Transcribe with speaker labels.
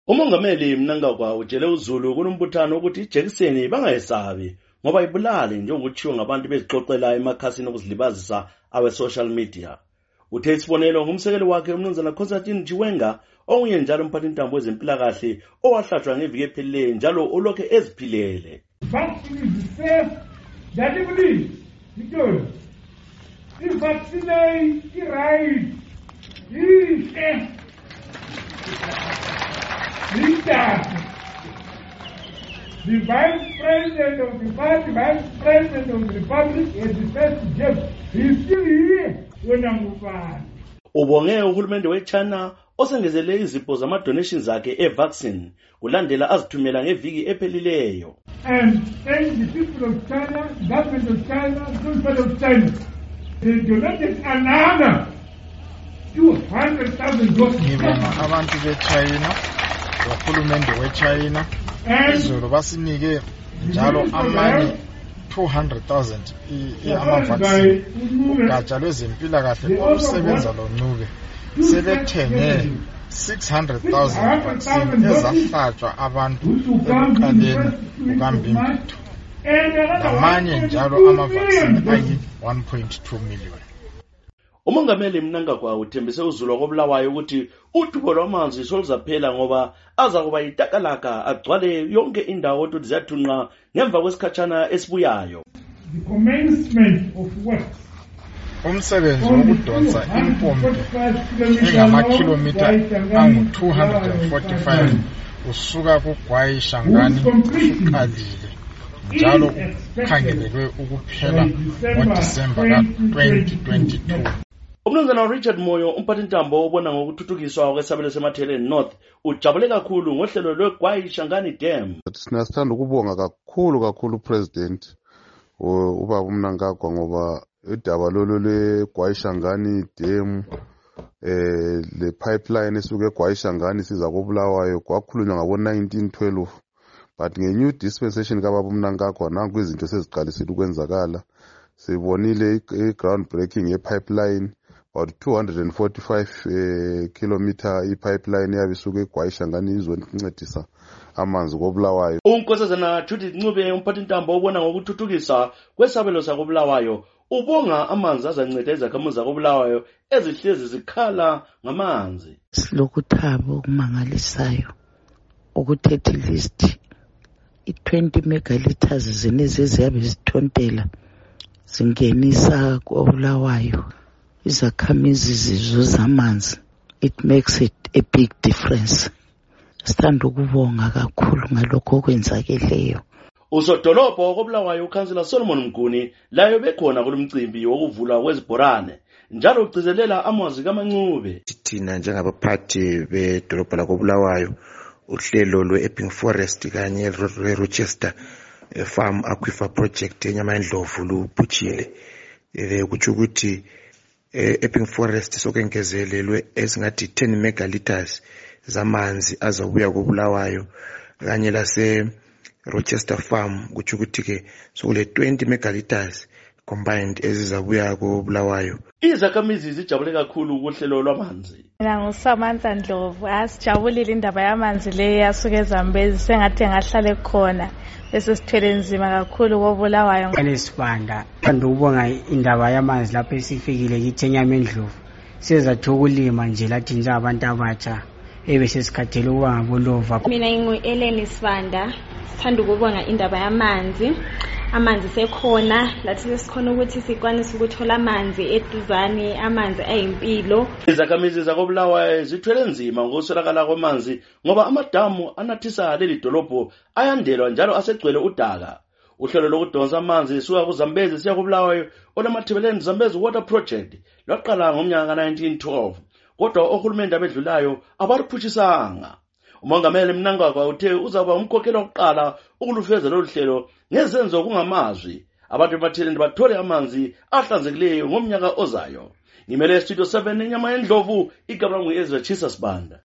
Speaker 1: Umongameli Mnangagwa utshele uZulu kunombuthano ukuthi ijekiseni bangayesabi ngoba ibulali njengokutshiwo ngabantu bezixoxela emakhasini okuzilibazisa awe-social media. Uthe isibonelo ngumsekeli wakhe uMnumzana Constantine Chiwenga onguye njalo umphathintambo wezempilakahle owahlatshwa ngeviki ephelileyo njalo olokhe eziphilele.
Speaker 2: Vaccine is safe, that you believe, because the vaccine is right, is safe. The Vice President of the party, Vice President of the Republic, is the first judge. He's still here when I'm fine.
Speaker 1: Ubonge uhulumende weChina osengezele izipho zama-donations zakhe e-vaccine kulandela azithumela ngeviki ephelileyo.
Speaker 2: And thank the people of China, government of China, people of China. They donated another 200,000 doses.
Speaker 3: Ngibonga abantu beChina, uhulumende weChina, izolo basinike njalo amanye 200,000 ama-vaccine. Ugatsha lwezempilakahle olusebenza loNcube sebethenge 600,000 vaccine ezahlatshwa abantu ekuqaleni kukaMbimbithi. Namanye njalo ama-vaccine ayi 1.2 million.
Speaker 1: Umongameli Mnangagwa uthembise uZulu koBulawayo ukuthi udubo lwamanzi soluzaphela ngoba aza kuba yitakalaka agcwale yonke indawo ukuthi ziyathunqa ngemva kwesikhatshana esibuyayo.
Speaker 2: The commencement of works.
Speaker 3: Umsebenzi wokudonsa impompi engamakhilomitha angu-245 usuka kuGwai Shangani usuqalile njalo ukhangelelwe ukuphela ngoDisemba ka-2022.
Speaker 1: Umnumzana Richard Moyo umphathintambo obona ngokuthuthukiswa kwesabelo seMatheleni North ujabule kakhulu ngohlelo lweGwai Shangani Dam.
Speaker 4: Sinasithanda ukubonga kakhulu President ubaba uMnangagwa ngoba idaba lolo leGwai Shangani Dam le pipeline esuke eGwai Shangani siza koBulawayo kwakhulunywa ngabo-1912 but nge-new dispensation kababa uMnangagwa nanku izinto seziqalisile ukwenzakala. Sibonile i-ground breaking ye-pipeline about 245 kilometer i-pipeline yabe isuke eGwai Shangani izoncedisa amanzi koBulawayo.
Speaker 1: Unkosazana Judith Ncube umphathintambo obona ngokuthuthukisa kwesabelo sakoBulawayo ubonga amanzi azanceda izakhamuzi zakoBulawayo ezihlezi zikhala ngamanzi.
Speaker 5: Silokuthaba okumangalisayo ukuthi at least i-20 megaliters zenezi eziyabe zithontela zingenisa koBulawayo izakhamizi zizuza amanzi. It makes it a big difference. Sithanda ukubonga kakhulu ngalokho okwenzakeleyo.
Speaker 1: Usodolopho koBulawayo uKhansela Solomon Mguni layo bekhona kulomcimbi wokuvulwa kwezibhorane njalo ugcizelela amazwi kaMancube.
Speaker 6: Thina njengabaphathi bedolopho lakoBulawayo uhlelo lwe-Epping Forest kanye lwe-Rochester Farm Aquifer Project eNyamandlovu luphutshile. Kutsho ukuthi Epping Forest sokwengezelelwe esingathi 10 megaliters zamanzi azabuya koBulawayo kanye lase Rochester Farm kutsho ukuthi ke sokule 20 megaliters combined ezizabuya koBulawayo.
Speaker 1: Izakhamizi zijabule kakhulu ukuhlelo lwamanzi.
Speaker 7: Mina nguSamantha Ndlovu asijabulile indaba yamanzi le yasuke eZambezi sengathi ngahlale khona bese sithwele nzima kakhulu koBulawayo.
Speaker 8: Lesibanda ngithanda ukubonga indaba yamanzi lapho esifikile kithi eNyamandlovu sizathi ukulima nje lathi njengabantu abatsha ebesesikhathele ukuba ngabolova.
Speaker 9: Mina ngingu-Ellen Sibanda sithanda ukubonga indaba yamanzi. Amanzi sekhona lathi sesikhona ukuthi sikwanise ukuthola amanzi eduzane, amanzi ayimpilo.
Speaker 1: Izakhamizi zakoBulawayo zithwele nzima ngokuswelakala kwamanzi ngoba amadamu anathisa leli dolopho ayandelwa njalo asegcwele udaka. Uhlelo lokudonsa amanzi lisuka kuZambezi siya koBulawayo olamathebeleni Zambezi Water Project lwaqala ngomnyaka ka-1912 kodwa ohulumende abedlulayo abaluphutshisanga. Umongameli Mnangagwa uthe uzaba umkhokheli wokuqala ukulufeza lolu hlelo ngezenzo kungamazwi abantu eMatheleni bathole amanzi ahlanzekileyo ngomnyaka ozayo. Ngimele Studio 7 eNyamandlovu igama ngu Ezra Chisas Banda.